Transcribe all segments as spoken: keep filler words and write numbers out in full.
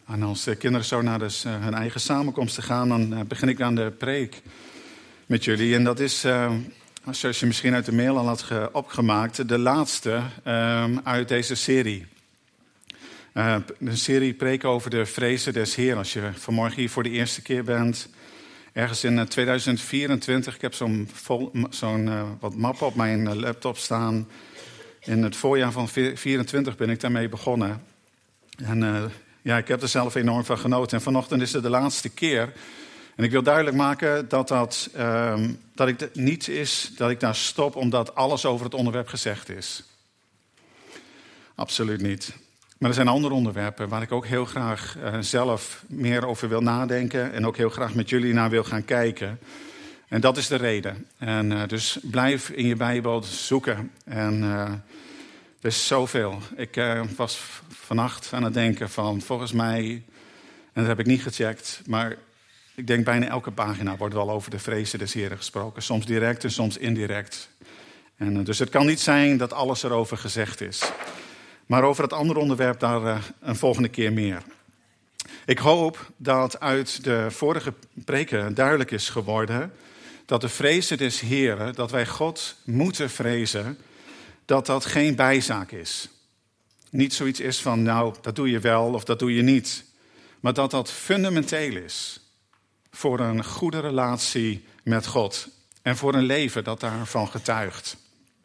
En als de kinderen zo naar de, uh, hun eigen samenkomsten gaan, dan uh, begin ik aan de preek met jullie. En dat is, uh, zoals je misschien uit de mail al had ge- opgemaakt, de laatste uh, uit deze serie. Uh, een serie preken over de vrezen des Heeren. Als je vanmorgen hier voor de eerste keer bent, ergens in uh, tweeduizend vierentwintig, ik heb zo'n, vol, zo'n uh, wat mappen op mijn uh, laptop staan. In het voorjaar van vierentwintig ben ik daarmee begonnen. En uh, ja, ik heb er zelf enorm van genoten. En vanochtend is het de laatste keer. En ik wil duidelijk maken dat dat, uh, dat ik niet is dat ik daar stop omdat alles over het onderwerp gezegd is. Absoluut niet. Maar er zijn andere onderwerpen waar ik ook heel graag uh, zelf meer over wil nadenken. En ook heel graag met jullie naar wil gaan kijken. En dat is de reden. En uh, dus blijf in je Bijbel zoeken. En uh, er is zoveel. Ik uh, was vannacht aan het denken van volgens mij, en dat heb ik niet gecheckt, maar ik denk bijna elke pagina wordt wel over de vrezen des Heren gesproken. Soms direct en soms indirect. En uh, dus het kan niet zijn dat alles erover gezegd is. Maar over het andere onderwerp daar uh, een volgende keer meer. Ik hoop dat uit de vorige preken duidelijk is geworden dat de vrezen des Heren, dat wij God moeten vrezen, dat dat geen bijzaak is. Niet zoiets is van, nou, dat doe je wel of dat doe je niet. Maar dat dat fundamenteel is voor een goede relatie met God. En voor een leven dat daarvan getuigt.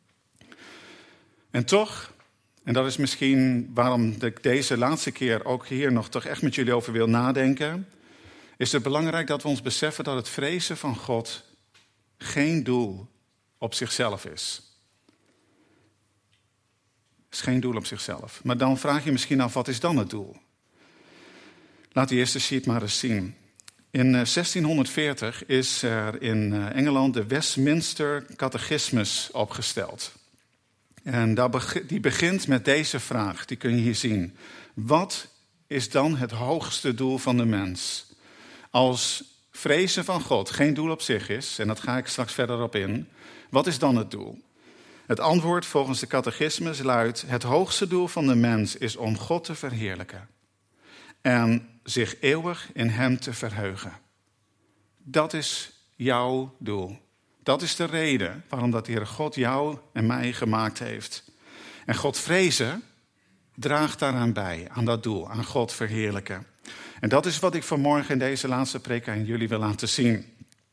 En toch, en dat is misschien waarom ik deze laatste keer ook hier nog toch echt met jullie over wil nadenken, is het belangrijk dat we ons beseffen dat het vrezen van God geen doel op zichzelf is. Het is geen doel op zichzelf. Maar dan vraag je misschien af, wat is dan het doel? Laat die eerste sheet maar eens zien. In zestienhonderdveertig is er in Engeland de Westminster Catechismus opgesteld. En die begint met deze vraag, die kun je hier zien. Wat is dan het hoogste doel van de mens? Als vrezen van God geen doel op zich is, en dat ga ik straks verder op in, wat is dan het doel? Het antwoord volgens de catechismus luidt: het hoogste doel van de mens is om God te verheerlijken en zich eeuwig in hem te verheugen. Dat is jouw doel. Dat is de reden waarom dat de Heere God jou en mij gemaakt heeft. En God vrezen draagt daaraan bij, aan dat doel, aan God verheerlijken. En dat is wat ik vanmorgen in deze laatste preek aan jullie wil laten zien.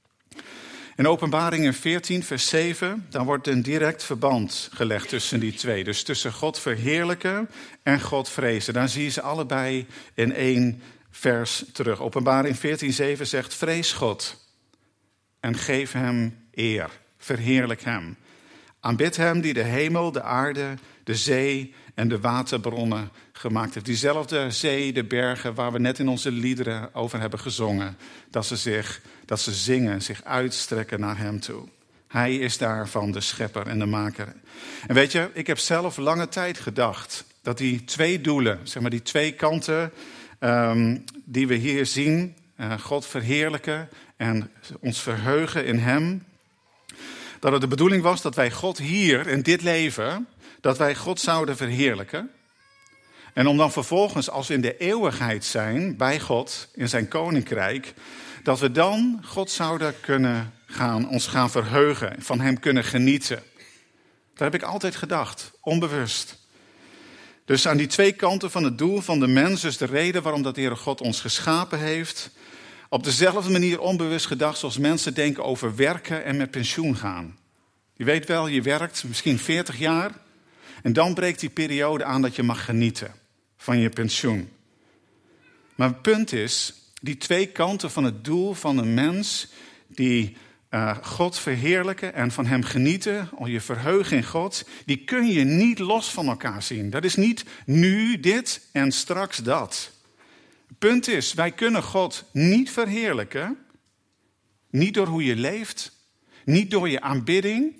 In Openbaringen veertien, vers zeven, dan wordt een direct verband gelegd tussen die twee. Dus tussen God verheerlijken en God vrezen. Daar zie je ze allebei in één vers terug. Openbaring veertien, zeven zegt: vrees God en geef hem eer. Verheerlijk hem. Aanbid hem die de hemel, de aarde, de zee en de waterbronnen gemaakt heeft. Diezelfde zee, de bergen waar we net in onze liederen over hebben gezongen. Dat ze, zich, dat ze zingen, zich uitstrekken naar hem toe. Hij is daarvan de schepper en de maker. En weet je, ik heb zelf lange tijd gedacht dat die twee doelen, zeg maar die twee kanten um, die we hier zien, uh, God verheerlijken en ons verheugen in hem, dat het de bedoeling was dat wij God hier in dit leven, dat wij God zouden verheerlijken. En om dan vervolgens, als we in de eeuwigheid zijn, bij God, in zijn koninkrijk, dat we dan God zouden kunnen gaan, ons gaan verheugen, van hem kunnen genieten. Dat heb ik altijd gedacht, onbewust. Dus aan die twee kanten van het doel van de mens, dus de reden waarom dat de Heere God ons geschapen heeft, op dezelfde manier onbewust gedacht zoals mensen denken over werken en met pensioen gaan. Je weet wel, je werkt misschien veertig jaar en dan breekt die periode aan dat je mag genieten van je pensioen. Maar het punt is, die twee kanten van het doel van een mens die uh, God verheerlijken en van hem genieten, al je verheugen in God, die kun je niet los van elkaar zien. Dat is niet nu dit en straks dat. Het punt is, wij kunnen God niet verheerlijken, niet door hoe je leeft, niet door je aanbidding,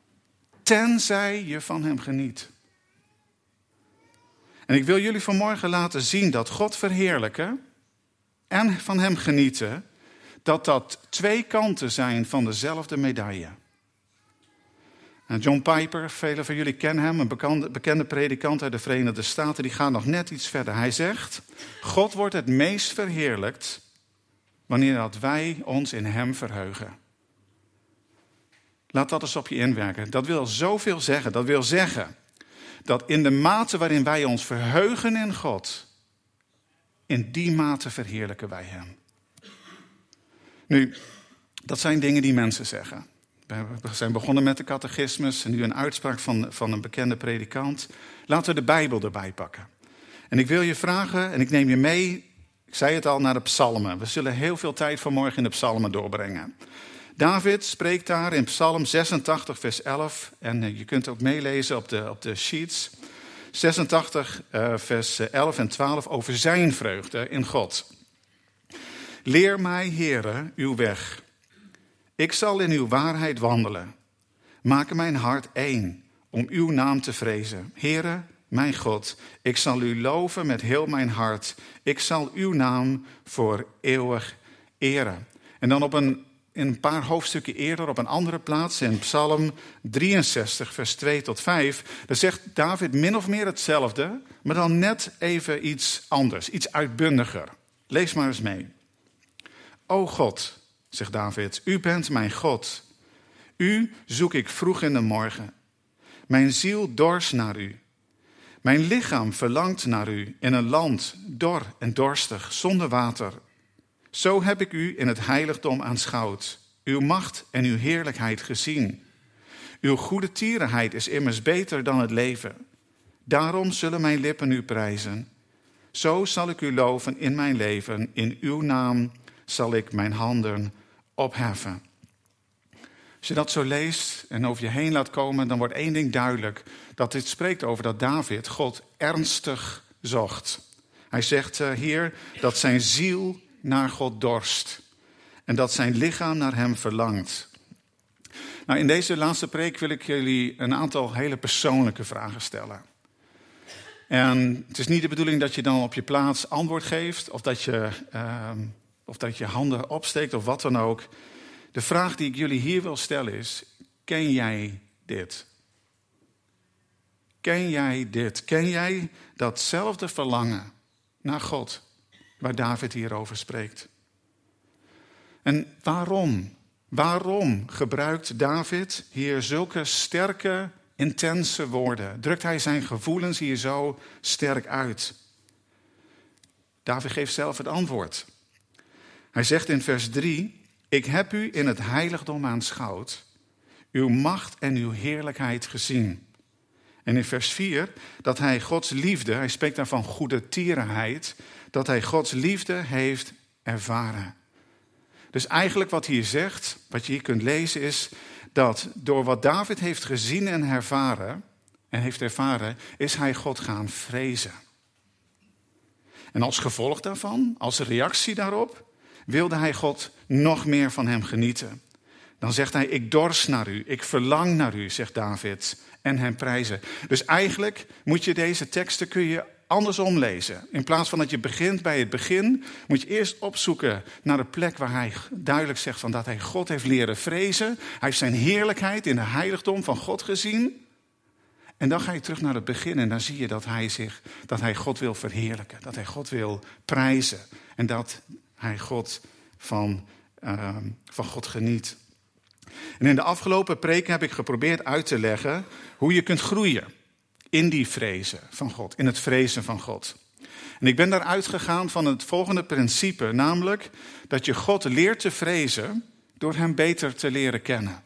tenzij je van hem geniet. En ik wil jullie vanmorgen laten zien dat God verheerlijken en van hem genieten, dat dat twee kanten zijn van dezelfde medaille. John Piper, velen van jullie kennen hem, een bekende, bekende predikant uit de Verenigde Staten, die gaat nog net iets verder. Hij zegt, God wordt het meest verheerlijkt wanneer dat wij ons in hem verheugen. Laat dat eens op je inwerken. Dat wil zoveel zeggen. Dat wil zeggen dat in de mate waarin wij ons verheugen in God, in die mate verheerlijken wij hem. Nu, dat zijn dingen die mensen zeggen. We zijn begonnen met de catechismus en nu een uitspraak van, van een bekende predikant. Laten we de Bijbel erbij pakken. En ik wil je vragen, en ik neem je mee, ik zei het al, naar de psalmen. We zullen heel veel tijd vanmorgen in de psalmen doorbrengen. David spreekt daar in Psalm zesentachtig, vers elf. En je kunt ook meelezen op de, op de sheets. zesentachtig, uh, vers elf en twaalf over zijn vreugde in God. Leer mij, Heere, uw weg. Ik zal in uw waarheid wandelen. Maak mijn hart één om uw naam te vrezen. Heere, mijn God, ik zal u loven met heel mijn hart. Ik zal uw naam voor eeuwig eren. En dan op een, in een paar hoofdstukken eerder, op een andere plaats, in Psalm drieënzestig, vers twee tot vijf, daar zegt David min of meer hetzelfde, maar dan net even iets anders, iets uitbundiger. Lees maar eens mee. O God, zegt David, u bent mijn God. U zoek ik vroeg in de morgen. Mijn ziel dorst naar u. Mijn lichaam verlangt naar u in een land dor en dorstig, zonder water. Zo heb ik u in het heiligdom aanschouwd, uw macht en uw heerlijkheid gezien. Uw goede tierenheid is immers beter dan het leven. Daarom zullen mijn lippen u prijzen. Zo zal ik u loven in mijn leven, in uw naam zal ik mijn handen opheffen. Als je dat zo leest en over je heen laat komen, dan wordt één ding duidelijk. Dat dit spreekt over dat David God ernstig zocht. Hij zegt uh, hier dat zijn ziel naar God dorst. En dat zijn lichaam naar hem verlangt. Nou, in deze laatste preek wil ik jullie een aantal hele persoonlijke vragen stellen. En het is niet de bedoeling dat je dan op je plaats antwoord geeft, of dat je, uh, of dat je handen opsteekt of wat dan ook. De vraag die ik jullie hier wil stellen is, ken jij dit? Ken jij dit? Ken jij datzelfde verlangen naar God waar David hierover spreekt? En waarom? Waarom gebruikt David hier zulke sterke, intense woorden? Drukt hij zijn gevoelens hier zo sterk uit? David geeft zelf het antwoord. Hij zegt in vers drie... Ik heb u in het heiligdom aanschouwd, uw macht en uw heerlijkheid gezien. En in vers vier, dat hij Gods liefde, hij spreekt daar van goede tierenheid, dat hij Gods liefde heeft ervaren. Dus eigenlijk wat hier zegt, wat je hier kunt lezen is, dat door wat David heeft gezien en ervaren, en heeft ervaren, is hij God gaan vrezen. En als gevolg daarvan, als reactie daarop, wilde hij God nog meer van hem genieten. Dan zegt hij, ik dorst naar u, ik verlang naar u, zegt David, en hem prijzen. Dus eigenlijk moet je deze teksten kun je andersom lezen. In plaats van dat je begint bij het begin, moet je eerst opzoeken naar de plek waar hij duidelijk zegt van dat hij God heeft leren vrezen. Hij heeft zijn heerlijkheid in de heiligdom van God gezien. En dan ga je terug naar het begin en dan zie je dat hij, zich, dat hij God wil verheerlijken, dat hij God wil prijzen en dat hij God van, uh, van God geniet. En in de afgelopen preek heb ik geprobeerd uit te leggen hoe je kunt groeien in die vrezen van God, in het vrezen van God. En ik ben daaruit gegaan van het volgende principe, namelijk dat je God leert te vrezen door hem beter te leren kennen.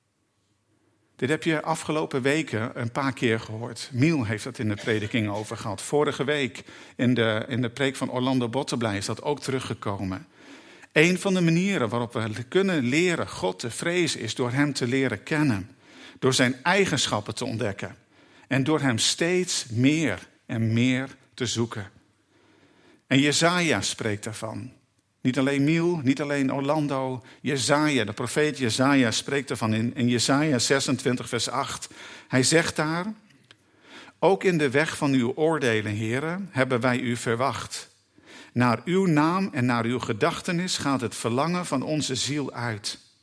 Dit heb je afgelopen weken een paar keer gehoord. Miel heeft het in de prediking over gehad. Vorige week in de, in de preek van Orlando Botteblij is dat ook teruggekomen. Een van de manieren waarop we kunnen leren God te vrezen is door hem te leren kennen. Door zijn eigenschappen te ontdekken. En door hem steeds meer en meer te zoeken. En Jesaja spreekt daarvan. Niet alleen Miel, niet alleen Orlando. Jesaja, de profeet Jesaja spreekt ervan in, in Jesaja zesentwintig vers acht. Hij zegt daar, ook in de weg van uw oordelen, heren, hebben wij u verwacht. Naar uw naam en naar uw gedachtenis gaat het verlangen van onze ziel uit.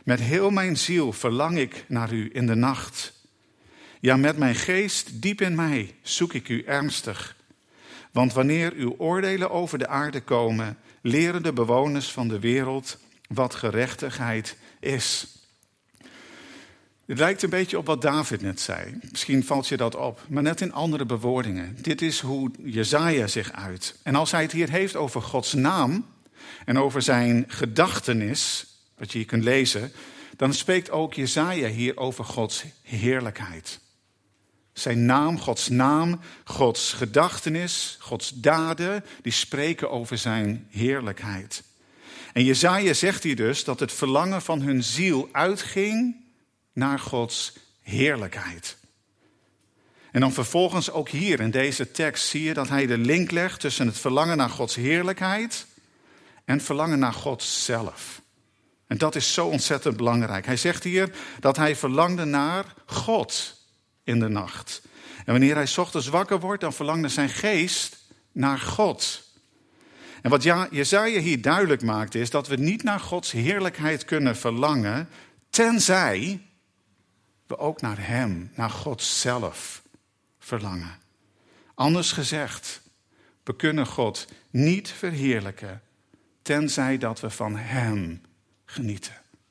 Met heel mijn ziel verlang ik naar u in de nacht. Ja, met mijn geest diep in mij zoek ik u ernstig. Want wanneer uw oordelen over de aarde komen, leren de bewoners van de wereld wat gerechtigheid is. Het lijkt een beetje op wat David net zei. Misschien valt je dat op, maar net in andere bewoordingen. Dit is hoe Jesaja zich uit. En als hij het hier heeft over Gods naam en over zijn gedachtenis, wat je hier kunt lezen, dan spreekt ook Jesaja hier over Gods heerlijkheid. Zijn naam, Gods naam, Gods gedachtenis, Gods daden, die spreken over zijn heerlijkheid. En Jesaja zegt hier dus dat het verlangen van hun ziel uitging naar Gods heerlijkheid. En dan vervolgens ook hier in deze tekst zie je dat hij de link legt tussen het verlangen naar Gods heerlijkheid en verlangen naar God zelf. En dat is zo ontzettend belangrijk. Hij zegt hier dat hij verlangde naar God in de nacht. En wanneer hij 's ochtends wakker wordt, dan verlangde zijn geest naar God. En wat Jesaja hier duidelijk maakt is dat we niet naar Gods heerlijkheid kunnen verlangen, tenzij we ook naar hem, naar God zelf verlangen. Anders gezegd, we kunnen God niet verheerlijken, tenzij dat we van hem genieten.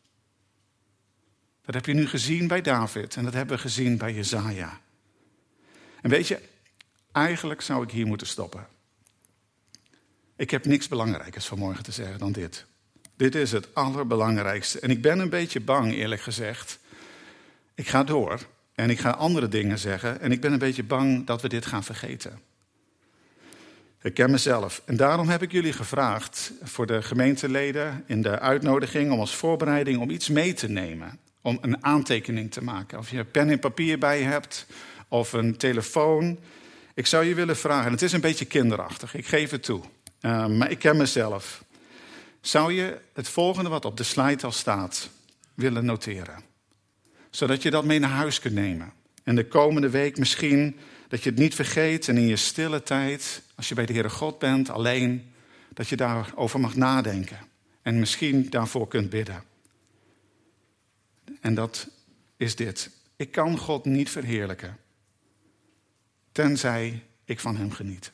Dat heb je nu gezien bij David en dat hebben we gezien bij Jesaja. En weet je, eigenlijk zou ik hier moeten stoppen. Ik heb niks belangrijkers vanmorgen te zeggen dan dit. Dit is het allerbelangrijkste. En ik ben een beetje bang, eerlijk gezegd. Ik ga door en ik ga andere dingen zeggen. En ik ben een beetje bang dat we dit gaan vergeten. Ik ken mezelf. En daarom heb ik jullie gevraagd voor de gemeenteleden in de uitnodiging om als voorbereiding om iets mee te nemen. Om een aantekening te maken. Of je pen en papier bij je hebt of een telefoon. Ik zou je willen vragen, en het is een beetje kinderachtig, ik geef het toe. Uh, maar ik ken mezelf. Zou je het volgende wat op de slide al staat willen noteren? Zodat je dat mee naar huis kunt nemen. En de komende week misschien dat je het niet vergeet en in je stille tijd, als je bij de Heere God bent, alleen, dat je daarover mag nadenken. En misschien daarvoor kunt bidden. En dat is dit. Ik kan God niet verheerlijken, tenzij ik van hem geniet.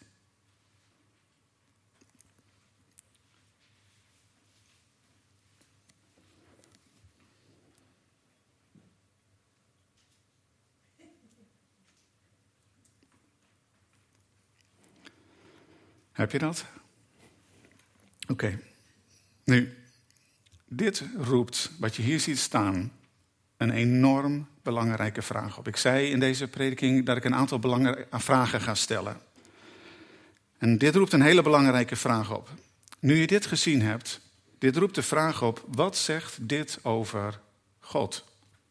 Heb je dat? Oké. Okay. Nu, dit roept, wat je hier ziet staan, een enorm belangrijke vraag op. Ik zei in deze prediking dat ik een aantal belangrijke vragen ga stellen. En dit roept een hele belangrijke vraag op. Nu je dit gezien hebt, dit roept de vraag op, wat zegt dit over God?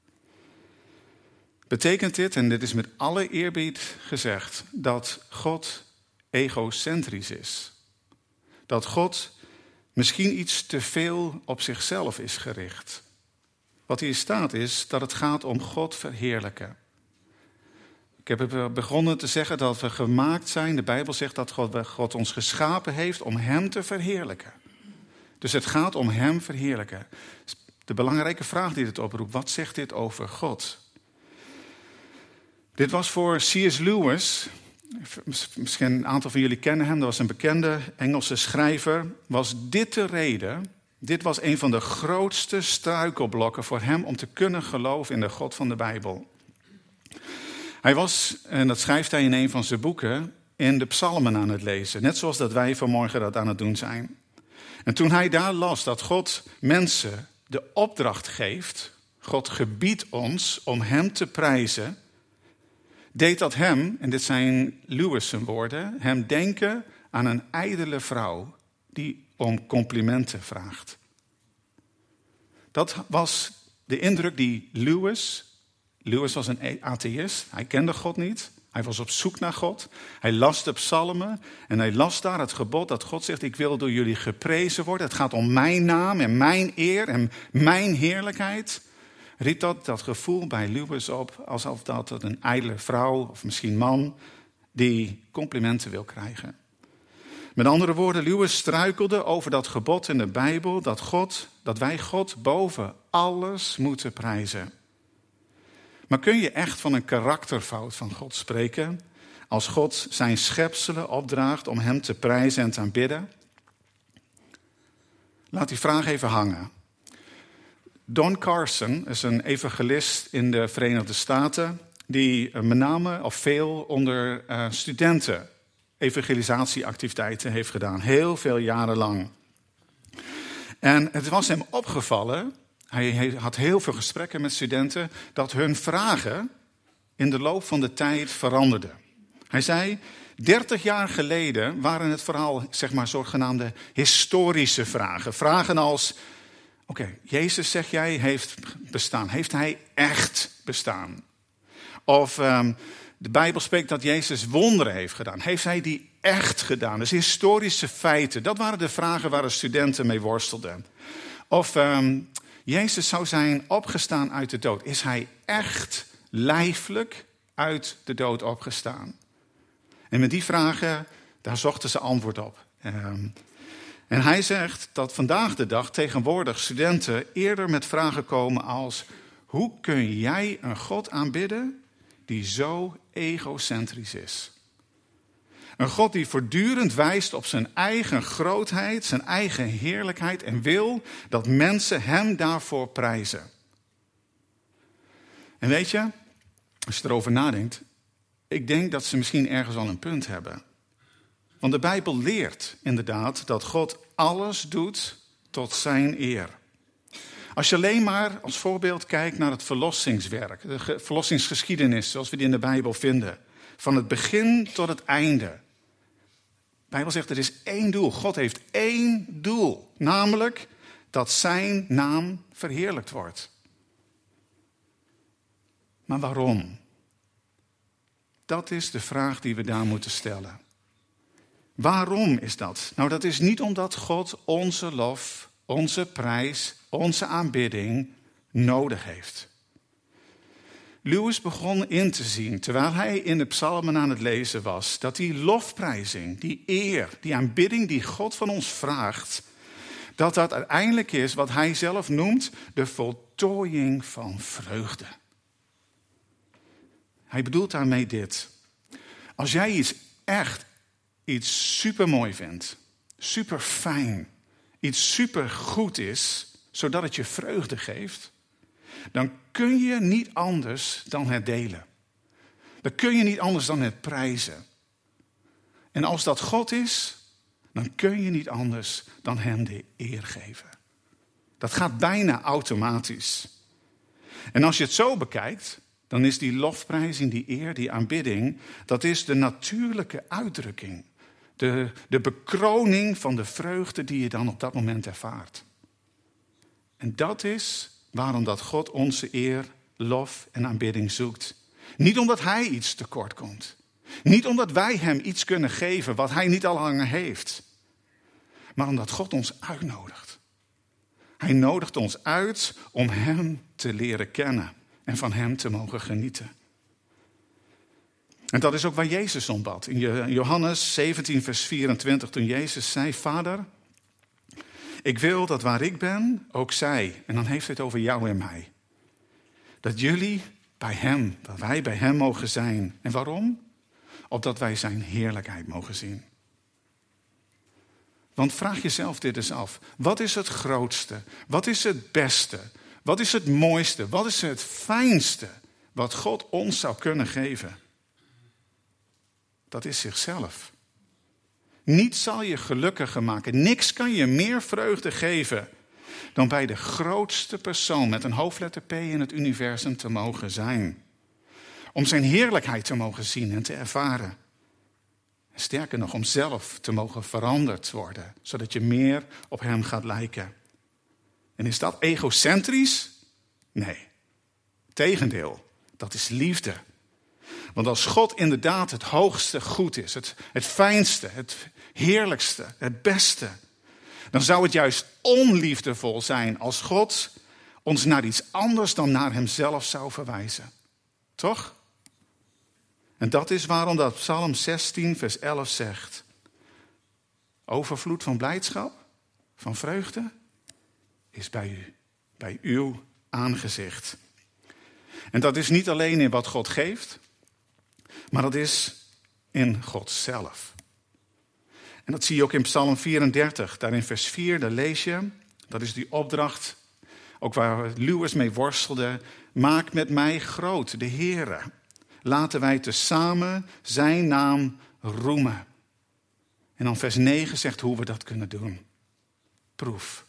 Betekent dit, en dit is met alle eerbied gezegd, dat God egocentrisch is? Dat God misschien iets te veel op zichzelf is gericht? Wat hier staat is dat het gaat om God verheerlijken. Ik heb begonnen te zeggen dat we gemaakt zijn. De Bijbel zegt dat God, God ons geschapen heeft om hem te verheerlijken. Dus het gaat om hem verheerlijken. De belangrijke vraag die dit oproept, wat zegt dit over God? Dit was voor C S Lewis, misschien een aantal van jullie kennen hem, dat was een bekende Engelse schrijver, was dit de reden. Dit was een van de grootste struikelblokken voor hem om te kunnen geloven in de God van de Bijbel. Hij was, en dat schrijft hij in een van zijn boeken, in de psalmen aan het lezen. Net zoals dat wij vanmorgen dat aan het doen zijn. En toen hij daar las dat God mensen de opdracht geeft, God gebiedt ons om hem te prijzen, deed dat hem, en dit zijn Lewis' zijn woorden, hem denken aan een ijdele vrouw die om complimenten vraagt. Dat was de indruk die Lewis, Lewis was een atheïst, hij kende God niet, hij was op zoek naar God, hij las de psalmen en hij las daar het gebod dat God zegt, ik wil door jullie geprezen worden, het gaat om mijn naam en mijn eer en mijn heerlijkheid. Riep dat, dat gevoel bij Lewis op, alsof dat een ijdele vrouw of misschien man die complimenten wil krijgen. Met andere woorden, Lewis struikelde over dat gebod in de Bijbel dat, God, dat wij God boven alles moeten prijzen. Maar kun je echt van een karakterfout van God spreken als God zijn schepselen opdraagt om hem te prijzen en te aanbidden? Laat die vraag even hangen. Don Carson is een evangelist in de Verenigde Staten die met name of veel onder uh, studenten evangelisatieactiviteiten heeft gedaan. Heel veel jaren lang. En het was hem opgevallen, hij had heel veel gesprekken met studenten, dat hun vragen in de loop van de tijd veranderden. Hij zei, dertig jaar geleden waren het vooral, zeg maar, zogenaamde historische vragen. Vragen als, oké, okay, Jezus, zeg jij, heeft bestaan. Heeft hij echt bestaan? Of um, de Bijbel spreekt dat Jezus wonderen heeft gedaan. Heeft hij die echt gedaan? Dus historische feiten. Dat waren de vragen waar de studenten mee worstelden. Of um, Jezus zou zijn opgestaan uit de dood. Is hij echt lijfelijk uit de dood opgestaan? En met die vragen, daar zochten ze antwoord op. Um, en hij zegt dat vandaag de dag tegenwoordig studenten eerder met vragen komen als, hoe kun jij een God aanbidden die zo egocentrisch is? Een God die voortdurend wijst op zijn eigen grootheid, zijn eigen heerlijkheid en wil dat mensen hem daarvoor prijzen. En weet je, als je erover nadenkt, ik denk dat ze misschien ergens al een punt hebben. Want de Bijbel leert inderdaad dat God alles doet tot zijn eer. Als je alleen maar als voorbeeld kijkt naar het verlossingswerk, de verlossingsgeschiedenis zoals we die in de Bijbel vinden, van het begin tot het einde. De Bijbel zegt er is één doel. God heeft één doel, namelijk dat zijn naam verheerlijkt wordt. Maar waarom? Dat is de vraag die we daar moeten stellen. Waarom is dat? Nou, dat is niet omdat God onze lof, onze prijs, onze aanbidding nodig heeft. Lewis begon in te zien, terwijl hij in de psalmen aan het lezen was, dat die lofprijzing, die eer, die aanbidding die God van ons vraagt, dat dat uiteindelijk is wat hij zelf noemt de voltooiing van vreugde. Hij bedoelt daarmee dit. Als jij iets echt, iets supermooi vindt, super fijn, iets supergoed is, zodat het je vreugde geeft, dan kun je niet anders dan het delen. Dan kun je niet anders dan het prijzen. En als dat God is, dan kun je niet anders dan hem de eer geven. Dat gaat bijna automatisch. En als je het zo bekijkt, dan is die lofprijzing, die eer, die aanbidding, dat is de natuurlijke uitdrukking. De, de bekroning van de vreugde die je dan op dat moment ervaart. En dat is waarom dat God onze eer, lof en aanbidding zoekt. Niet omdat hij iets tekort komt. Niet omdat wij hem iets kunnen geven wat hij niet al langer heeft. Maar omdat God ons uitnodigt. Hij nodigt ons uit om hem te leren kennen en van hem te mogen genieten. En dat is ook waar Jezus om bad. In Johannes zeventien vers vierentwintig, toen Jezus zei, Vader, ik wil dat waar ik ben, ook zij, en dan heeft hij het over jou en mij. Dat jullie bij hem, dat wij bij hem mogen zijn. En waarom? Opdat wij zijn heerlijkheid mogen zien. Want vraag jezelf dit eens af. Wat is het grootste? Wat is het beste? Wat is het mooiste? Wat is het fijnste wat God ons zou kunnen geven? Dat is zichzelf. Niets zal je gelukkiger maken. Niks kan je meer vreugde geven dan bij de grootste persoon met een hoofdletter P in het universum te mogen zijn. Om zijn heerlijkheid te mogen zien en te ervaren. En sterker nog, om zelf te mogen veranderd worden, zodat je meer op hem gaat lijken. En is dat egocentrisch? Nee. Tegendeel, dat is liefde. Want als God inderdaad het hoogste goed is, het, het fijnste, het heerlijkste, het beste, dan zou het juist onliefdevol zijn als God ons naar iets anders dan naar hemzelf zou verwijzen. Toch? En dat is waarom dat Psalm zestien vers elf zegt. overvloed van blijdschap, van vreugde, is bij u, bij uw aangezicht. En dat is niet alleen in wat God geeft, maar dat is in God zelf. En dat zie je ook in Psalm vierendertig. Daar in vers vier, daar lees je, dat is die opdracht, ook waar Lewis mee worstelde. Maak met mij groot, de Heere. Laten wij tezamen zijn naam roemen. En dan vers negen zegt hoe we dat kunnen doen. Proef.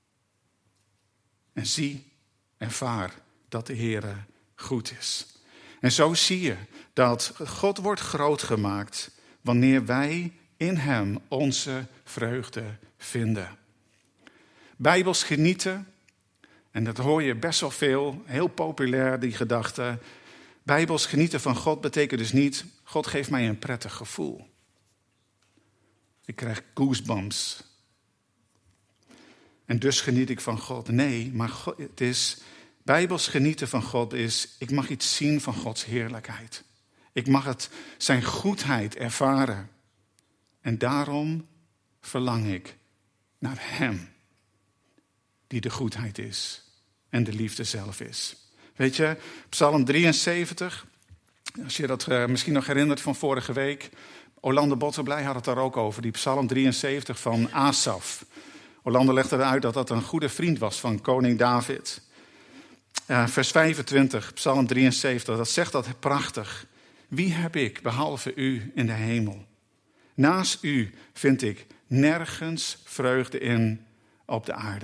En zie, ervaar dat de Heere goed is. En zo zie je dat God wordt groot gemaakt wanneer wij in hem onze vreugde vinden. Bijbels genieten, en dat hoor je best wel veel, heel populair die gedachte. Bijbels genieten van God betekent dus niet, God geeft mij een prettig gevoel. Ik krijg goosebumps. En dus geniet ik van God. Nee, maar God, het is, Bijbels genieten van God is, ik mag iets zien van Gods heerlijkheid. Ik mag het, zijn goedheid ervaren. En daarom verlang ik naar hem, die de goedheid is en de liefde zelf is. Weet je, Psalm drieënzeventig, als je dat uh, misschien nog herinnert van vorige week. Orlando Botterblij had het daar ook over, die Psalm drieënzeventig van Asaf. Orlando legde eruit dat dat een goede vriend was van koning David. Uh, vers vijfentwintig, Psalm drieënzeventig, dat zegt dat prachtig. Wie heb ik behalve u in de hemel? Naast u vind ik nergens vreugde in op de aarde.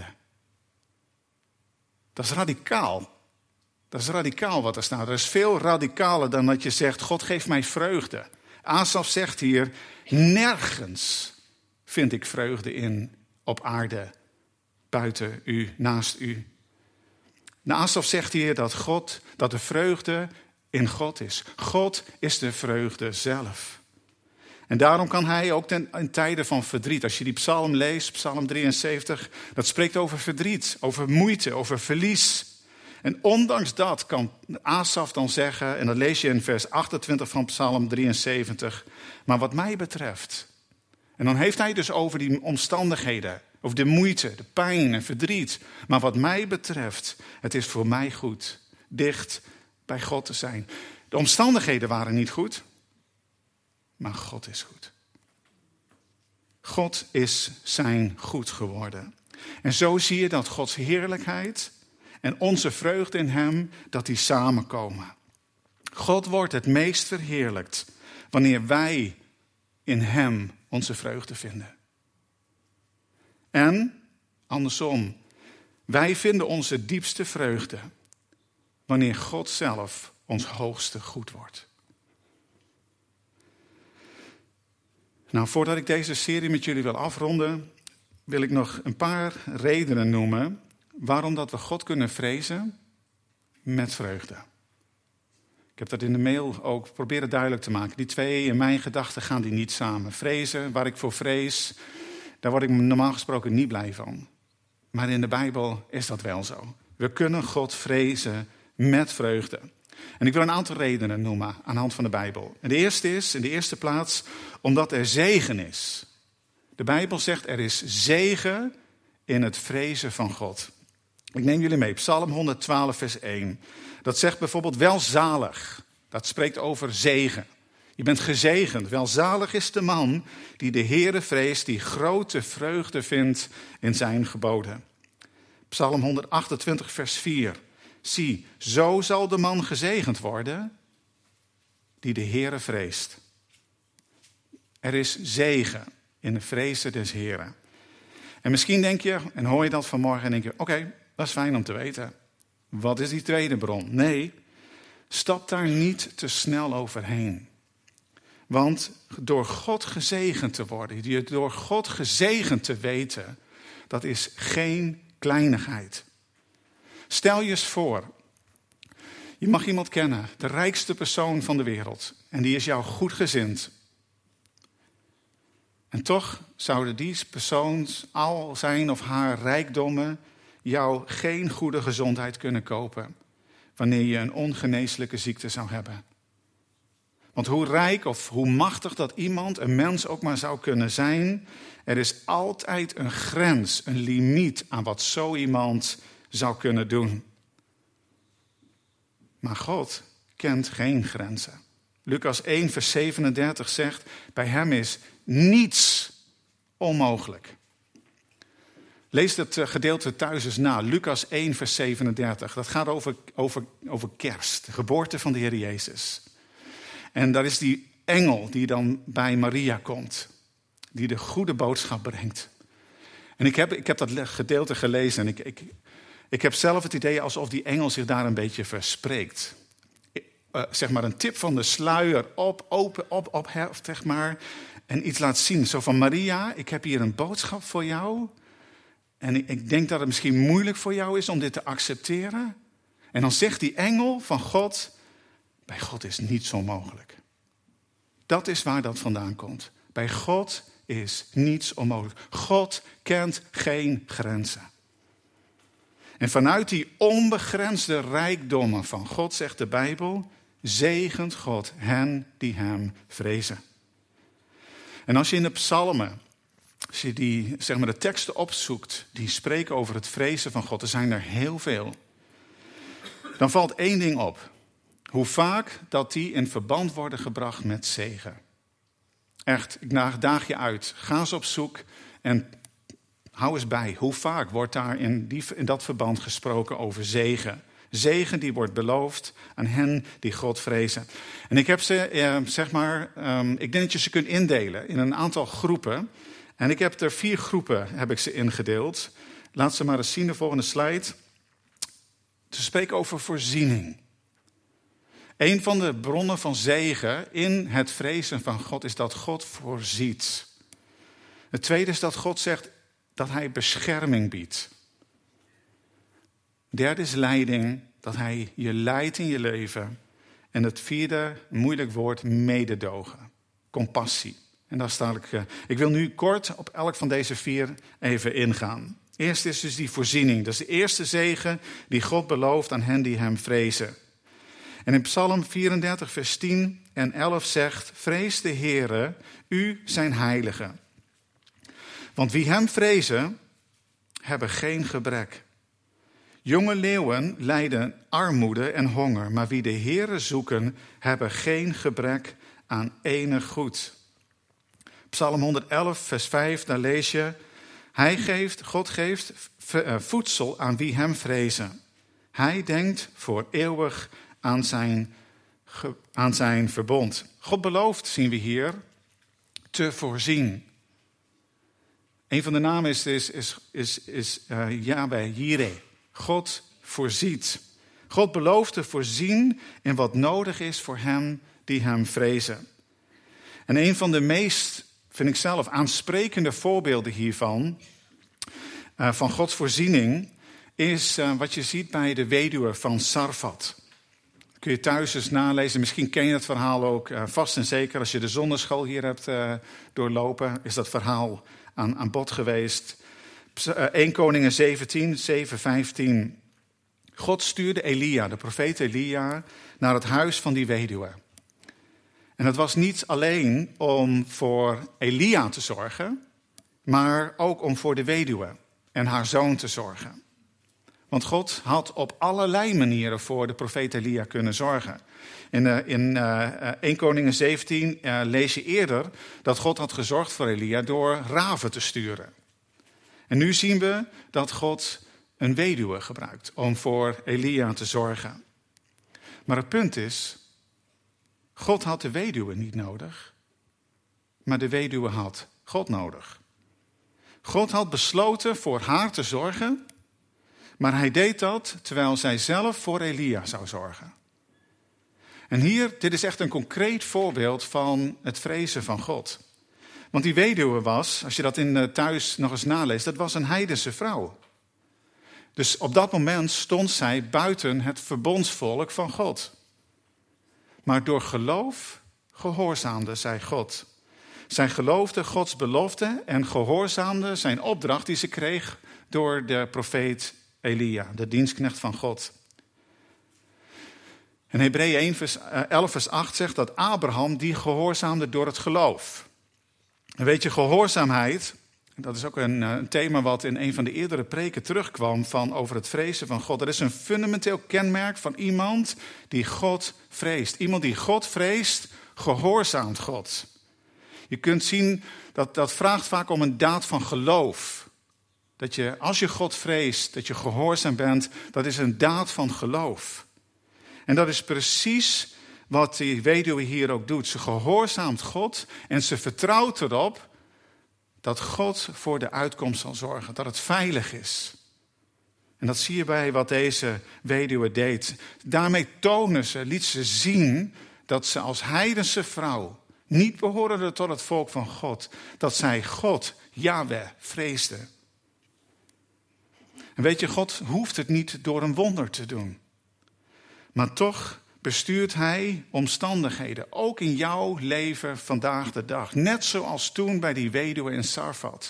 Dat is radicaal. Dat is radicaal wat er staat. Er is veel radicaler dan dat je zegt, God geeft mij vreugde. Asaf zegt hier, nergens vind ik vreugde in op aarde, buiten u, naast u. Nou, Asaf zegt hier dat God, dat de vreugde in God is. God is de vreugde zelf. En daarom kan hij ook ten, in tijden van verdriet, als je die psalm leest, psalm drieënzeventig, dat spreekt over verdriet, over moeite, over verlies. En ondanks dat kan Asaf dan zeggen, en dat lees je in vers achtentwintig van psalm drieënzeventig, maar wat mij betreft, en dan heeft hij dus over die omstandigheden, over de moeite, de pijn en verdriet, maar wat mij betreft, het is voor mij goed, dicht bij God te zijn. De omstandigheden waren niet goed, maar God is goed. God is zijn goed geworden. En zo zie je dat Gods heerlijkheid en onze vreugde in hem, dat die samenkomen. God wordt het meest verheerlijkt wanneer wij in hem onze vreugde vinden. En andersom, wij vinden onze diepste vreugde wanneer God zelf ons hoogste goed wordt. Nou, voordat ik deze serie met jullie wil afronden, wil ik nog een paar redenen noemen waarom dat we God kunnen vrezen met vreugde. Ik heb dat in de mail ook proberen duidelijk te maken. Die twee in mijn gedachten gaan die niet samen. Vrezen, waar ik voor vrees, daar word ik normaal gesproken niet blij van. Maar in de Bijbel is dat wel zo. We kunnen God vrezen met vreugde. En ik wil een aantal redenen noemen aan de hand van de Bijbel. En de eerste is, in de eerste plaats, omdat er zegen is. De Bijbel zegt er is zegen in het vrezen van God. Ik neem jullie mee, Psalm honderdtwaalf vers één. Dat zegt bijvoorbeeld welzalig. Dat spreekt over zegen. Je bent gezegend. Welzalig is de man die de Heere vreest, die grote vreugde vindt in zijn geboden. Psalm honderdachtentwintig vers vier. Zie, zo zal de man gezegend worden die de Heere vreest. Er is zegen in de vrezen des Heeren. En misschien denk je, en hoor je dat vanmorgen en denk je, oké, okay, dat is fijn om te weten. Wat is die tweede bron? Nee, stap daar niet te snel overheen. Want door God gezegend te worden, door God gezegend te weten, dat is geen kleinigheid. Stel je eens voor, je mag iemand kennen, de rijkste persoon van de wereld. En die is jou goedgezind. En toch zouden die persoon, al zijn of haar rijkdommen, jou geen goede gezondheid kunnen kopen. Wanneer je een ongeneeslijke ziekte zou hebben. Want hoe rijk of hoe machtig dat iemand, een mens ook maar zou kunnen zijn, er is altijd een grens, een limiet aan wat zo iemand zou kunnen doen. Maar God kent geen grenzen. Lucas één vers zevenendertig zegt, bij hem is niets onmogelijk. Lees het gedeelte thuis eens na, Lucas één vers zevenendertig. Dat gaat over, over, over kerst, de geboorte van de Heer Jezus. En daar is die engel die dan bij Maria komt, die de goede boodschap brengt. En ik heb, ik heb dat gedeelte gelezen en ik, ik, ik heb zelf het idee alsof die engel zich daar een beetje verspreekt. Uh, zeg maar een tip van de sluier op, open, op, opheft, zeg maar. En iets laat zien. Zo van, Maria, ik heb hier een boodschap voor jou. En ik, ik denk dat het misschien moeilijk voor jou is om dit te accepteren. En dan zegt die engel van God, bij God is niets onmogelijk. Dat is waar dat vandaan komt. Bij God is niets onmogelijk. God kent geen grenzen. En vanuit die onbegrensde rijkdommen van God, zegt de Bijbel, zegent God hen die hem vrezen. En als je in de psalmen, als je die, zeg maar de teksten opzoekt, die spreken over het vrezen van God, er zijn er heel veel. Dan valt één ding op. Hoe vaak dat die in verband worden gebracht met zegen. Echt, ik daag je uit. Ga eens op zoek en hou eens bij. Hoe vaak wordt daar in, die, in dat verband gesproken over zegen? Zegen die wordt beloofd aan hen die God vrezen. En ik heb ze, eh, zeg maar, um, ik denk dat je ze kunt indelen in een aantal groepen. En ik heb er vier groepen heb ik ze ingedeeld. Laat ze maar eens zien, de volgende slide. Ze spreken over voorziening. Een van de bronnen van zegen in het vrezen van God is dat God voorziet. Het tweede is dat God zegt dat hij bescherming biedt. Derde is leiding, dat hij je leidt in je leven. En het vierde, moeilijk woord, mededogen. Compassie. En daar sta ik. Ik wil nu kort op elk van deze vier even ingaan. Eerst is dus die voorziening. Dat is de eerste zegen die God belooft aan hen die hem vrezen. En in Psalm vierendertig vers tien en elf zegt, vrees de Heere, u zijn heilige. Want wie hem vrezen, hebben geen gebrek. Jonge leeuwen lijden armoede en honger, maar wie de Heere zoeken, hebben geen gebrek aan enig goed. Psalm honderdelf vers vijf, daar lees je, hij geeft, God geeft voedsel aan wie hem vrezen. Hij denkt voor eeuwig aan zijn, aan zijn verbond. God belooft, zien we hier, te voorzien. Een van de namen is, is, is, is, is uh, Yahweh, Jireh. God voorziet. God belooft te voorzien in wat nodig is voor hen die hem vrezen. En een van de meest, vind ik zelf, aansprekende voorbeelden hiervan, uh, van Gods voorziening, is uh, wat je ziet bij de weduwe van Sarfat. Kun je thuis eens nalezen. Misschien ken je het verhaal ook uh, vast en zeker. Als je de zonderschool hier hebt uh, doorlopen, is dat verhaal aan, aan bod geweest. Eerste Koningen zeventien, zeven, vijftien. God stuurde Elia, de profeet Elia, naar het huis van die weduwe. En het was niet alleen om voor Elia te zorgen, maar ook om voor de weduwe en haar zoon te zorgen. Want God had op allerlei manieren voor de profeet Elia kunnen zorgen. In, uh, in uh, Eerste Koningen zeventien uh, lees je eerder dat God had gezorgd voor Elia door raven te sturen. En nu zien we dat God een weduwe gebruikt om voor Elia te zorgen. Maar het punt is, God had de weduwe niet nodig, maar de weduwe had God nodig. God had besloten voor haar te zorgen, maar hij deed dat terwijl zij zelf voor Elia zou zorgen. En hier, dit is echt een concreet voorbeeld van het vrezen van God. Want die weduwe was, als je dat in thuis nog eens naleest, dat was een heidense vrouw. Dus op dat moment stond zij buiten het verbondsvolk van God. Maar door geloof gehoorzaamde zij God. Zij geloofde Gods belofte en gehoorzaamde zijn opdracht die ze kreeg door de profeet Elia, de dienstknecht van God. En Hebreeën elf vers acht zegt dat Abraham die gehoorzaamde door het geloof. En weet je, gehoorzaamheid, dat is ook een, een thema wat in een van de eerdere preken terugkwam van over het vrezen van God. Dat is een fundamenteel kenmerk van iemand die God vreest. Iemand die God vreest, gehoorzaamt God. Je kunt zien dat dat vraagt vaak om een daad van geloof. Dat je, als je God vreest, dat je gehoorzaam bent, dat is een daad van geloof. En dat is precies wat die weduwe hier ook doet. Ze gehoorzaamt God en ze vertrouwt erop dat God voor de uitkomst zal zorgen, dat het veilig is. En dat zie je bij wat deze weduwe deed. Daarmee tonen ze, liet ze zien dat ze als heidense vrouw, niet behorende tot het volk van God, dat zij God, Yahweh, vreesde. En weet je, God hoeft het niet door een wonder te doen. Maar toch bestuurt hij omstandigheden, ook in jouw leven vandaag de dag. Net zoals toen bij die weduwe in Sarfat.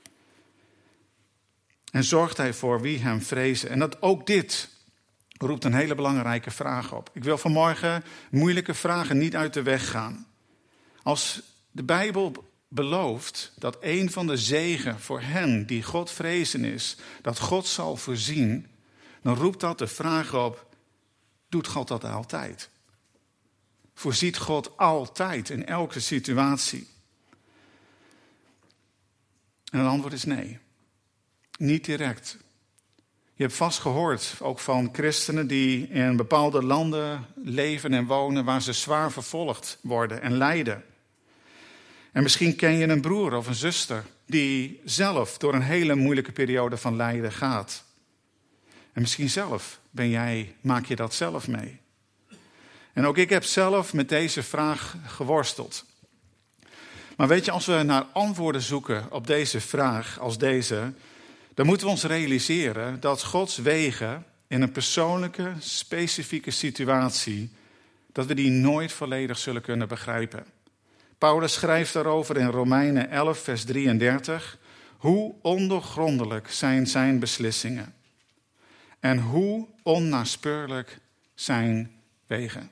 En zorgt hij voor wie hem vrezen. En dat ook dit roept een hele belangrijke vraag op. Ik wil vanmorgen moeilijke vragen niet uit de weg gaan. Als de Bijbel belooft dat een van de zegen voor hen die God vrezen is, dat God zal voorzien, dan roept dat de vraag op, doet God dat altijd? Voorziet God altijd in elke situatie? En het antwoord is nee. Niet direct. Je hebt vast gehoord, ook van christenen die in bepaalde landen leven en wonen waar ze zwaar vervolgd worden en lijden. En misschien ken je een broer of een zuster die zelf door een hele moeilijke periode van lijden gaat. En misschien zelf ben jij, maak je dat zelf mee. En ook ik heb zelf met deze vraag geworsteld. Maar weet je, als we naar antwoorden zoeken op deze vraag als deze, dan moeten we ons realiseren dat Gods wegen in een persoonlijke, specifieke situatie, dat we die nooit volledig zullen kunnen begrijpen. Paulus schrijft daarover in Romeinen elf, vers drieëndertig. Hoe ondoorgrondelijk zijn zijn beslissingen. En hoe onnaspeurlijk zijn wegen.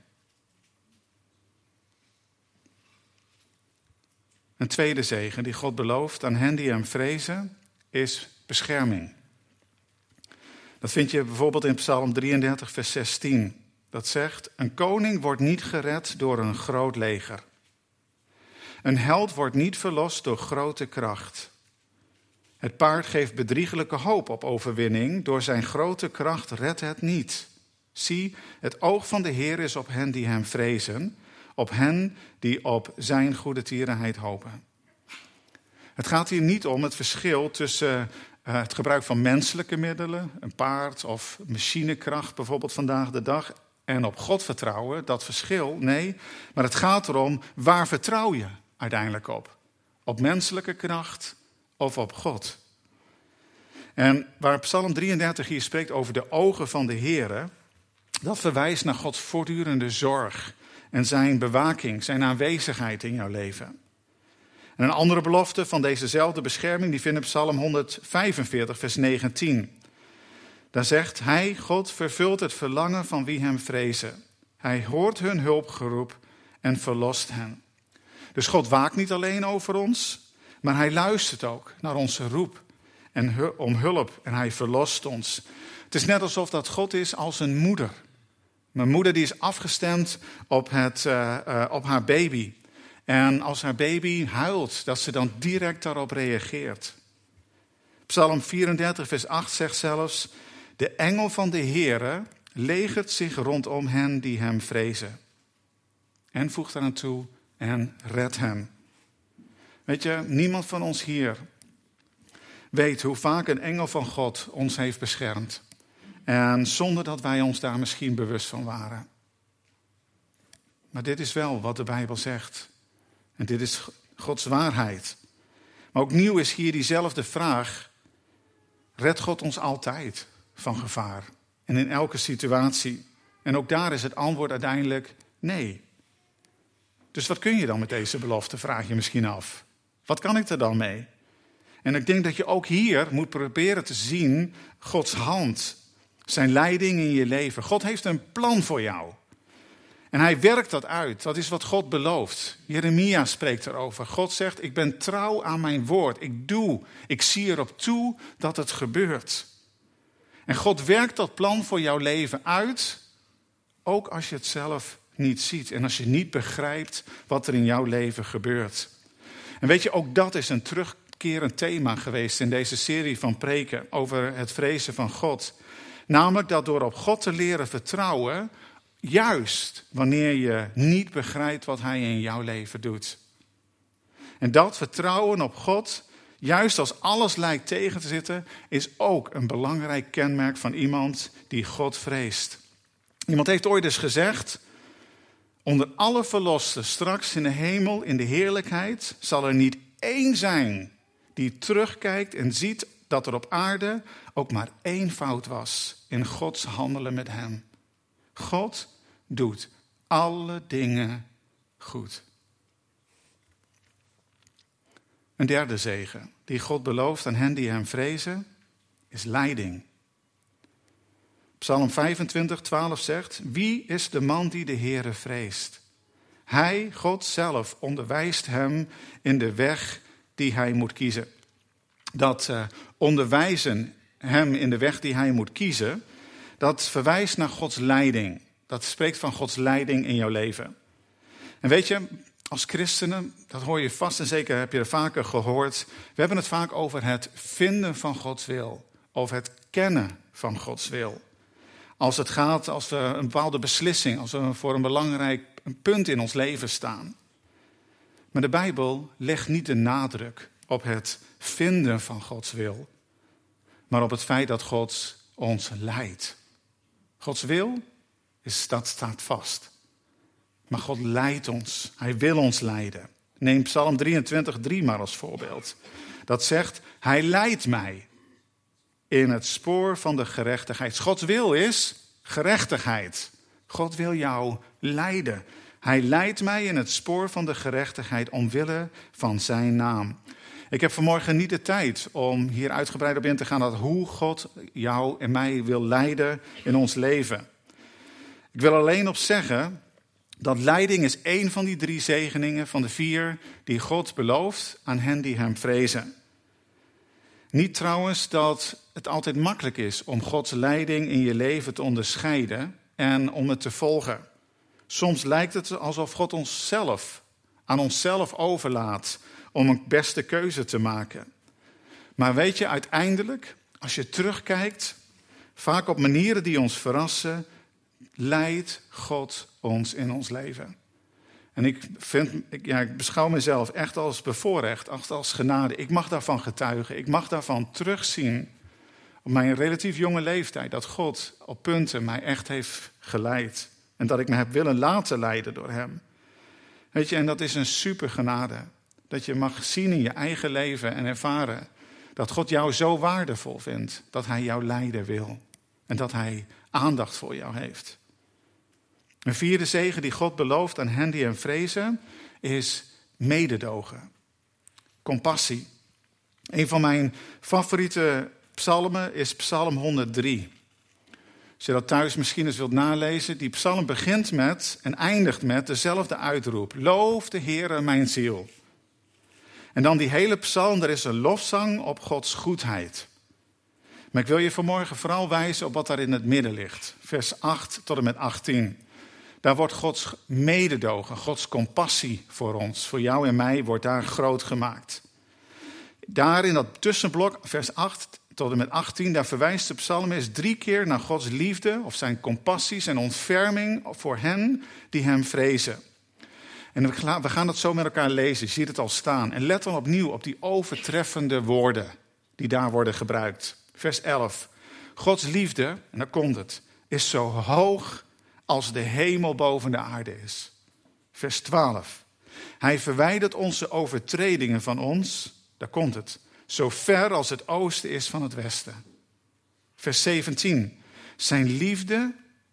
Een tweede zegen die God belooft aan hen die hem vrezen, is bescherming. Dat vind je bijvoorbeeld in Psalm drieëndertig, vers zestien. Dat zegt, een koning wordt niet gered door een groot leger. Een held wordt niet verlost door grote kracht. Het paard geeft bedriegelijke hoop op overwinning. Door zijn grote kracht redt het niet. Zie, het oog van de Heer is op hen die hem vrezen. Op hen die op zijn goede tierenheid hopen. Het gaat hier niet om het verschil tussen uh, het gebruik van menselijke middelen, een paard of machinekracht bijvoorbeeld vandaag de dag, en op God vertrouwen, dat verschil, nee. Maar het gaat erom, waar vertrouw je uiteindelijk op? Op menselijke kracht of op God? En waar Psalm drieëndertig hier spreekt over de ogen van de Heere, dat verwijst naar Gods voortdurende zorg en zijn bewaking, zijn aanwezigheid in jouw leven. En een andere belofte van dezezelfde bescherming, die vinden we Psalm honderdvijfenveertig, vers negentien. Daar zegt hij, God vervult het verlangen van wie hem vrezen. Hij hoort hun hulpgeroep en verlost hen. Dus God waakt niet alleen over ons, maar hij luistert ook naar onze roep en om hulp en hij verlost ons. Het is net alsof dat God is als een moeder. Mijn moeder die is afgestemd op, het, uh, uh, op haar baby. En als haar baby huilt, dat ze dan direct daarop reageert. Psalm vierendertig, vers acht zegt zelfs, de engel van de Heere legert zich rondom hen die hem vrezen. En voegt eraan toe, en redt hem. Weet je, niemand van ons hier weet hoe vaak een engel van God ons heeft beschermd. En zonder dat wij ons daar misschien bewust van waren. Maar dit is wel wat de Bijbel zegt. En dit is Gods waarheid. Maar ook nieuw is hier diezelfde vraag. Redt God ons altijd van gevaar? En in elke situatie? En ook daar is het antwoord uiteindelijk nee. Dus wat kun je dan met deze belofte, vraag je misschien af. Wat kan ik er dan mee? En ik denk dat je ook hier moet proberen te zien Gods hand. Zijn leiding in je leven. God heeft een plan voor jou. En hij werkt dat uit. Dat is wat God belooft. Jeremia spreekt erover. God zegt, ik ben trouw aan mijn woord. Ik doe, ik zie erop toe dat het gebeurt. En God werkt dat plan voor jouw leven uit, ook als je het zelf niet ziet. En als je niet begrijpt wat er in jouw leven gebeurt. En weet je, ook dat is een terugkerend thema geweest in deze serie van preken over het vrezen van God. Namelijk dat door op God te leren vertrouwen, juist wanneer je niet begrijpt wat hij in jouw leven doet. En dat vertrouwen op God, juist als alles lijkt tegen te zitten, is ook een belangrijk kenmerk van iemand die God vreest. Iemand heeft ooit eens gezegd, onder alle verlosten straks in de hemel, in de heerlijkheid, zal er niet één zijn die terugkijkt en ziet dat er op aarde ook maar één fout was in Gods handelen met hem. God doet alle dingen goed. Een derde zegen die God belooft aan hen die hem vrezen, is leiding. Psalm vijfentwintig, twaalf zegt, wie is de man die de Heere vreest? Hij, God zelf, onderwijst hem in de weg die hij moet kiezen. Dat uh, onderwijzen hem in de weg die hij moet kiezen, dat verwijst naar Gods leiding. Dat spreekt van Gods leiding in jouw leven. En weet je, als christenen, dat hoor je vast en zeker, heb je er vaker gehoord. We hebben het vaak over het vinden van Gods wil. Over het kennen van Gods wil. Als het gaat, als we een bepaalde beslissing, als we voor een belangrijk een punt in ons leven staan. Maar de Bijbel legt niet de nadruk op het vinden van Gods wil. Maar op het feit dat God ons leidt. Gods wil, is, dat staat vast. Maar God leidt ons. Hij wil ons leiden. Neem Psalm drieëntwintig, drie maar als voorbeeld. Dat zegt, hij leidt mij in het spoor van de gerechtigheid. Gods wil is gerechtigheid. God wil jou leiden. Hij leidt mij in het spoor van de gerechtigheid omwille van zijn naam. Ik heb vanmorgen niet de tijd om hier uitgebreid op in te gaan dat hoe God jou en mij wil leiden in ons leven. Ik wil alleen op zeggen dat leiding is één van die drie zegeningen van de vier die God belooft aan hen die hem vrezen. Niet trouwens dat het altijd makkelijk is om Gods leiding in je leven te onderscheiden en om het te volgen. Soms lijkt het alsof God onszelf, aan onszelf overlaat om een beste keuze te maken. Maar weet je, uiteindelijk, als je terugkijkt, vaak op manieren die ons verrassen, leidt God ons in ons leven. En ik, vind, ik, ja, ik beschouw mezelf echt als bevoorrecht, echt als genade. Ik mag daarvan getuigen, ik mag daarvan terugzien op mijn relatief jonge leeftijd, dat God op punten mij echt heeft geleid. En dat ik me heb willen laten leiden door hem. Weet je, en dat is een super genade. Dat je mag zien in je eigen leven en ervaren dat God jou zo waardevol vindt, dat hij jou leiden wil. En dat hij aandacht voor jou heeft. Een vierde zegen die God belooft aan hen die hem vrezen, is mededogen. Compassie. Een van mijn favoriete psalmen is Psalm honderddrie. Als je dat thuis misschien eens wilt nalezen, die psalm begint met en eindigt met dezelfde uitroep. Loof de Heere mijn ziel. En dan die hele psalm, er is een lofzang op Gods goedheid. Maar ik wil je vanmorgen vooral wijzen op wat daar in het midden ligt. Vers acht tot en met achttien. Daar wordt Gods mededogen, Gods compassie voor ons, voor jou en mij, wordt daar groot gemaakt. Daar in dat tussenblok, vers acht tot en met achttien, daar verwijst de psalmist drie keer naar Gods liefde of zijn compassie, zijn ontferming voor hen die hem vrezen. En we gaan dat zo met elkaar lezen, je ziet het al staan. En let dan opnieuw op die overtreffende woorden die daar worden gebruikt. Vers elf. Gods liefde, en daar komt het, is zo hoog als de hemel boven de aarde is. Vers twaalf. Hij verwijdert onze overtredingen van ons, daar komt het, zo ver als het oosten is van het westen. Vers zeventien. Zijn liefde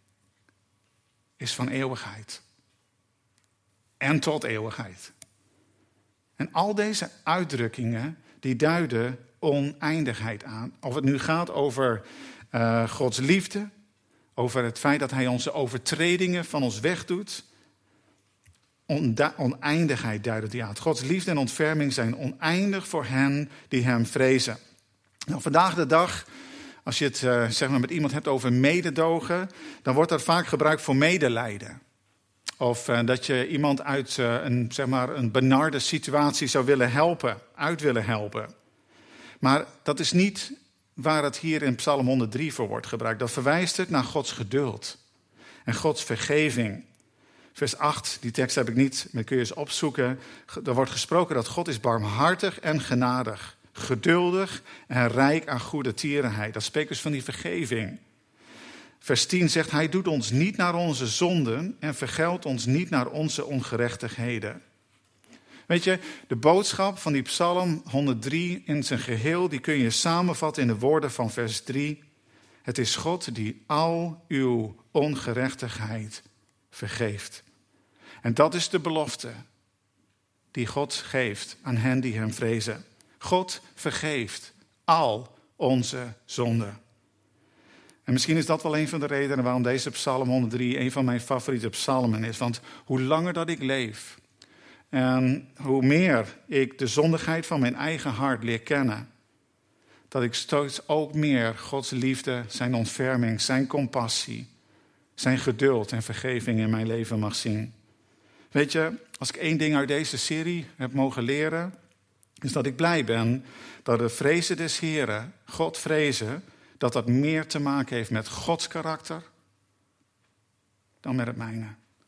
is van eeuwigheid. En tot eeuwigheid. En al deze uitdrukkingen, die duiden oneindigheid aan. Of het nu gaat over uh, Gods liefde, over het feit dat hij onze overtredingen van ons wegdoet, oneindigheid duidt die uit. Gods liefde en ontferming zijn oneindig voor hen die hem vrezen. Nou, vandaag de dag, als je het uh, zeg maar met iemand hebt over mededogen, dan wordt dat vaak gebruikt voor medelijden. Of uh, dat je iemand uit uh, een, zeg maar een benarde situatie zou willen helpen, uit willen helpen. Maar dat is niet waar het hier in Psalm honderddrie voor wordt gebruikt. Dat verwijst het naar Gods geduld en Gods vergeving. Vers acht, die tekst heb ik niet, maar kun je eens opzoeken. Er wordt gesproken dat God is barmhartig en genadig, geduldig en rijk aan goede tierenheid. Dat spreekt dus van die vergeving. Vers tien zegt, hij doet ons niet naar onze zonden en vergeldt ons niet naar onze ongerechtigheden. Weet je, de boodschap van die Psalm honderddrie in zijn geheel, die kun je samenvatten in de woorden van vers drie. Het is God die al uw ongerechtigheid vergeeft. En dat is de belofte die God geeft aan hen die hem vrezen. God vergeeft al onze zonden. En misschien is dat wel een van de redenen waarom deze Psalm honderddrie een van mijn favoriete psalmen is. Want hoe langer dat ik leef en hoe meer ik de zondigheid van mijn eigen hart leer kennen, dat ik steeds ook meer Gods liefde, zijn ontferming, zijn compassie, zijn geduld en vergeving in mijn leven mag zien. Weet je, als ik één ding uit deze serie heb mogen leren, is dat ik blij ben dat de vrezen des Heren, God vrezen, dat dat meer te maken heeft met Gods karakter dan met het mijne.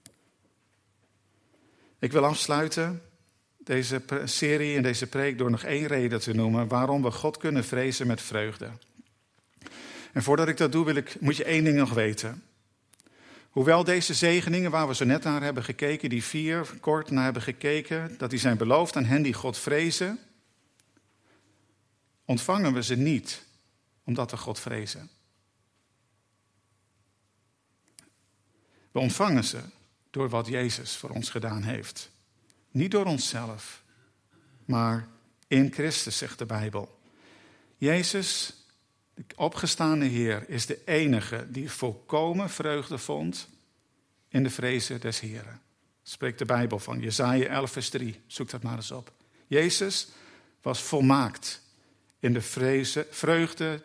Ik wil afsluiten deze serie en deze preek door nog één reden te noemen waarom we God kunnen vrezen met vreugde. En voordat ik dat doe, wil ik, moet je één ding nog weten. Hoewel deze zegeningen waar we zo net naar hebben gekeken, die vier kort naar hebben gekeken, dat die zijn beloofd aan hen die God vrezen, ontvangen we ze niet omdat we God vrezen. We ontvangen ze door wat Jezus voor ons gedaan heeft. Niet door onszelf, maar in Christus, zegt de Bijbel. Jezus, de opgestaande Heer, is de enige die volkomen vreugde vond in de vrezen des Heren. Spreekt de Bijbel van. Jesaja elf vers drie. Zoek dat maar eens op. Jezus was volmaakt in de vrezen, vreugde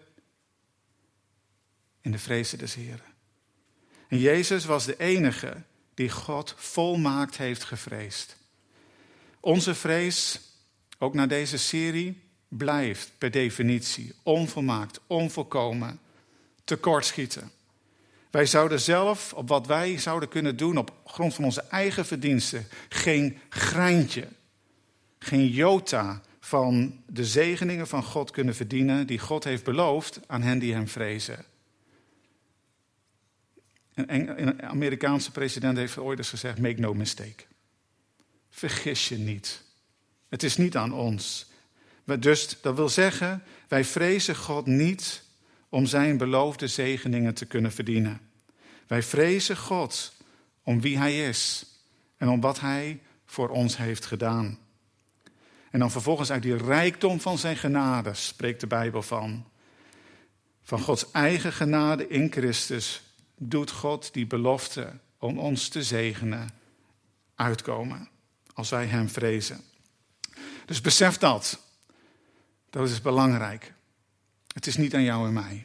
in de vrezen des Heren. En Jezus was de enige die God volmaakt heeft gevreesd. Onze vrees, ook na deze serie, blijft per definitie onvolmaakt, onvolkomen, tekortschieten. Wij zouden zelf, op wat wij zouden kunnen doen op grond van onze eigen verdiensten, geen greintje, geen jota van de zegeningen van God kunnen verdienen die God heeft beloofd aan hen die hem vrezen. Een Amerikaanse president heeft ooit eens gezegd, make no mistake. Vergis je niet. Het is niet aan ons. Dus dat wil zeggen, wij vrezen God niet om zijn beloofde zegeningen te kunnen verdienen. Wij vrezen God om wie hij is en om wat hij voor ons heeft gedaan. En dan vervolgens uit die rijkdom van zijn genade spreekt de Bijbel van. Van Gods eigen genade in Christus doet God die belofte om ons te zegenen uitkomen als wij hem vrezen. Dus besef dat. Dat is belangrijk. Het is niet aan jou en mij.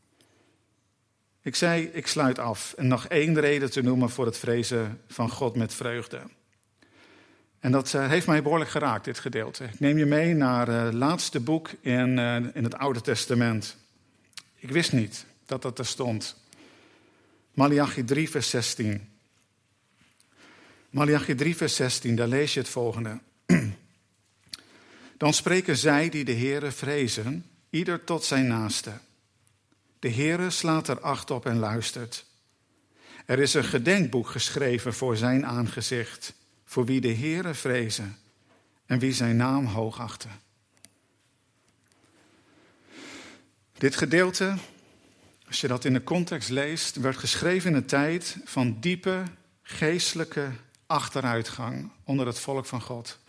Ik zei, ik sluit af. En nog één reden te noemen voor het vrezen van God met vreugde. En dat uh, heeft mij behoorlijk geraakt, dit gedeelte. Ik neem je mee naar uh, het laatste boek in, uh, in het Oude Testament. Ik wist niet dat dat er stond. Maleachi drie vers zestien. Maleachi drie vers zestien, daar lees je het volgende. Dan spreken zij die de Heere vrezen, ieder tot zijn naaste. De Heere slaat er acht op en luistert. Er is een gedenkboek geschreven voor zijn aangezicht, voor wie de Heere vrezen en wie zijn naam hoogachten. Dit gedeelte, als je dat in de context leest, werd geschreven in een tijd van diepe geestelijke achteruitgang onder het volk van God.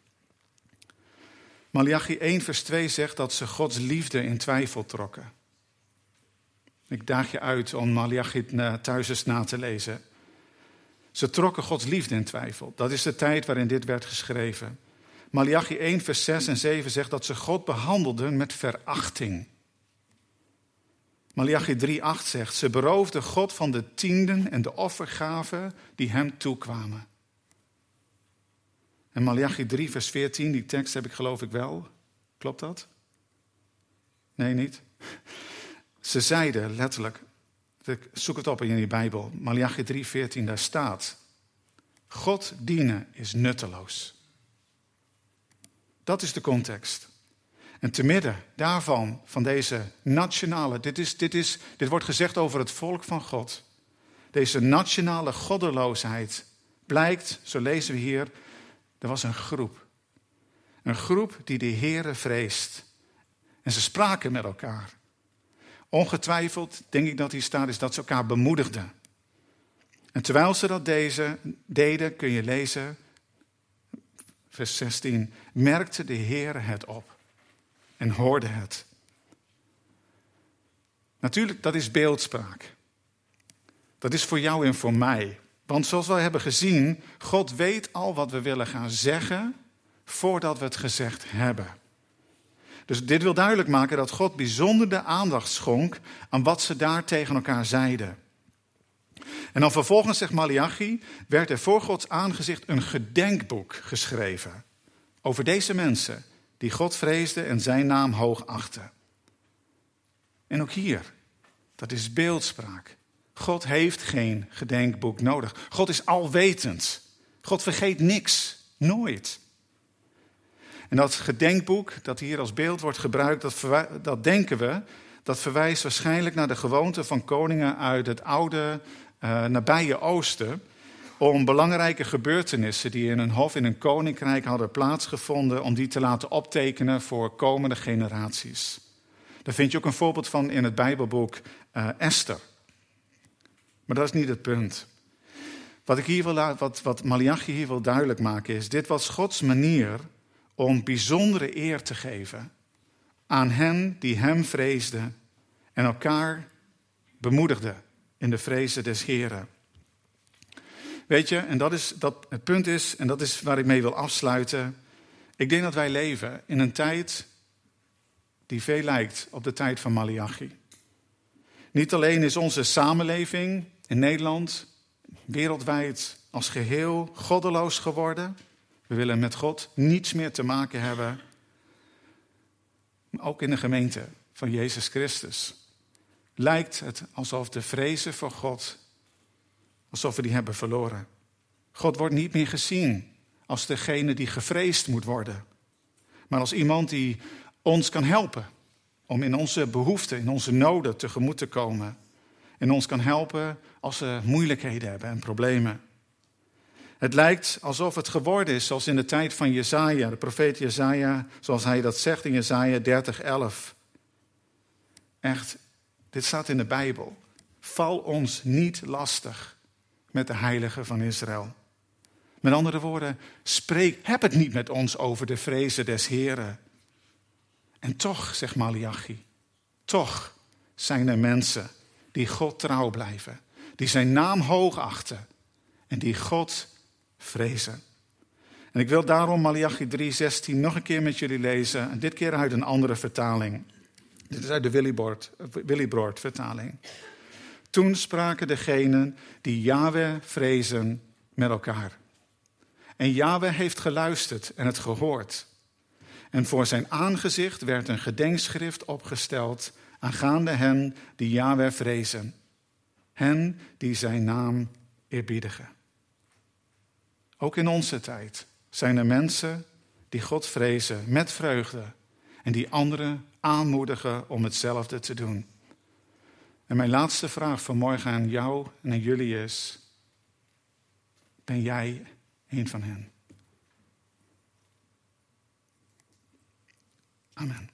Maleachi één vers twee zegt dat ze Gods liefde in twijfel trokken. Ik daag je uit om Maleachi thuis eens na te lezen. Ze trokken Gods liefde in twijfel. Dat is de tijd waarin dit werd geschreven. Maleachi één, vers zes en zeven zegt dat ze God behandelden met verachting. Maleachi drie, acht zegt, ze beroofden God van de tienden en de offergaven die hem toekwamen. En Maleachi drie, vers veertien, die tekst heb ik geloof ik wel. Klopt dat? Nee, niet? Ze zeiden letterlijk, ik zoek het op in je Bijbel, Maleachi drie, veertien, daar staat, God dienen is nutteloos. Dat is de context. En te midden daarvan, van deze nationale, dit, is, dit, is, dit wordt gezegd over het volk van God. Deze nationale goddeloosheid blijkt, zo lezen we hier, er was een groep. Een groep die de Heere vreest. En ze spraken met elkaar. Ongetwijfeld, denk ik dat hier staat, is dat ze elkaar bemoedigden. En terwijl ze dat deze, deden, kun je lezen, vers zestien, merkte de Heere het op en hoorde het. Natuurlijk, dat is beeldspraak. Dat is voor jou en voor mij. Want zoals we hebben gezien, God weet al wat we willen gaan zeggen voordat we het gezegd hebben. Dus dit wil duidelijk maken dat God bijzonder de aandacht schonk aan wat ze daar tegen elkaar zeiden. En dan vervolgens, zegt Maleachi, werd er voor Gods aangezicht een gedenkboek geschreven over deze mensen die God vreesden en zijn naam hoog achten. En ook hier, dat is beeldspraak. God heeft geen gedenkboek nodig. God is alwetend. God vergeet niks, nooit. En dat gedenkboek dat hier als beeld wordt gebruikt, dat, verwij- dat denken we, dat verwijst waarschijnlijk naar de gewoonte van koningen uit het oude uh, nabije oosten, om belangrijke gebeurtenissen die in een hof in een koninkrijk hadden plaatsgevonden, om die te laten optekenen voor komende generaties. Daar vind je ook een voorbeeld van in het Bijbelboek uh, Esther. Maar dat is niet het punt. Wat, ik hier wil, wat, wat Maleachi hier wil duidelijk maken is, dit was Gods manier om bijzondere eer te geven aan hen die hem vreesden en elkaar bemoedigden in de vrezen des Heren. Weet je, en dat is dat het punt is, en dat is waar ik mee wil afsluiten. Ik denk dat wij leven in een tijd die veel lijkt op de tijd van Maleachi. Niet alleen is onze samenleving in Nederland, wereldwijd als geheel goddeloos geworden. We willen met God niets meer te maken hebben. Maar ook in de gemeente van Jezus Christus lijkt het alsof de vrezen voor God, alsof we die hebben verloren. God wordt niet meer gezien als degene die gevreesd moet worden, maar als iemand die ons kan helpen om in onze behoeften, in onze noden tegemoet te komen. En ons kan helpen als we moeilijkheden hebben en problemen. Het lijkt alsof het geworden is zoals in de tijd van Jesaja, de profeet Jesaja, zoals hij dat zegt in Jesaja dertig, elf. Echt, dit staat in de Bijbel. Val ons niet lastig met de heiligen van Israël. Met andere woorden, spreek, heb het niet met ons over de vrezen des Heren. En toch, zegt Maleachi, toch zijn er mensen die God trouw blijven, die zijn naam hoog achten en die God vrezen. En ik wil daarom Maleachi drie, zestien nog een keer met jullie lezen, en dit keer uit een andere vertaling. Dit is uit de Willibrord, Willibrord vertaling. Toen spraken degenen die Yahweh vrezen met elkaar. En Yahweh heeft geluisterd en het gehoord. En voor zijn aangezicht werd een gedenkschrift opgesteld aangaande hen die Yahweh vrezen. Hen die zijn naam eerbiedigen. Ook in onze tijd zijn er mensen die God vrezen met vreugde en die anderen aanmoedigen om hetzelfde te doen. En mijn laatste vraag vanmorgen aan jou en aan jullie is: ben jij een van hen? Amen.